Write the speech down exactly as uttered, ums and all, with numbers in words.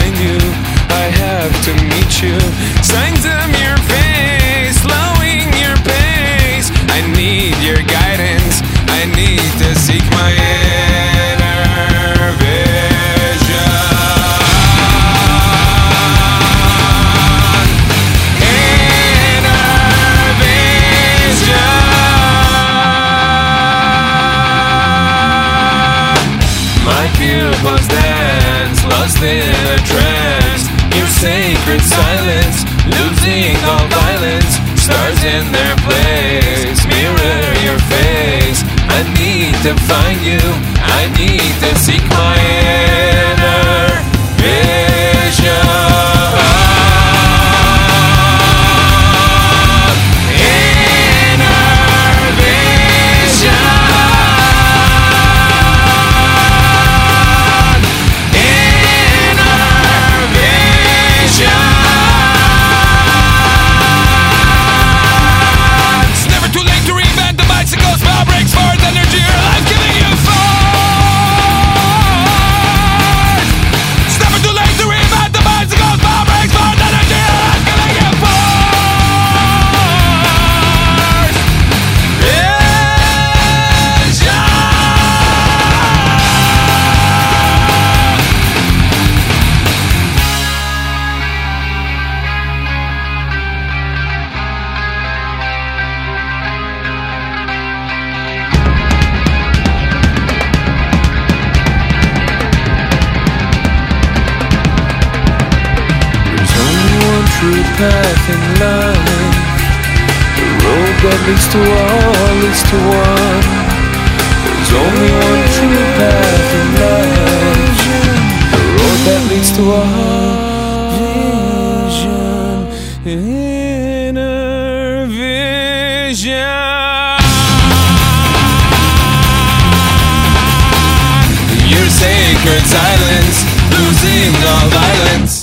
find you, I have to meet you. Signs of your face, slowing your pace. I need your guidance, I need to seek my inner vision. Inner vision. My pupils dance, lost in a trance. Your sacred silence, losing all violence. Stars in their place, mirror your face. I need to find you, I need to seek my inner vision. True path in life, the road that leads to all leads to one. There's only one true path in life, the road that leads to all. Vision, inner vision. Your sacred silence, losing all violence.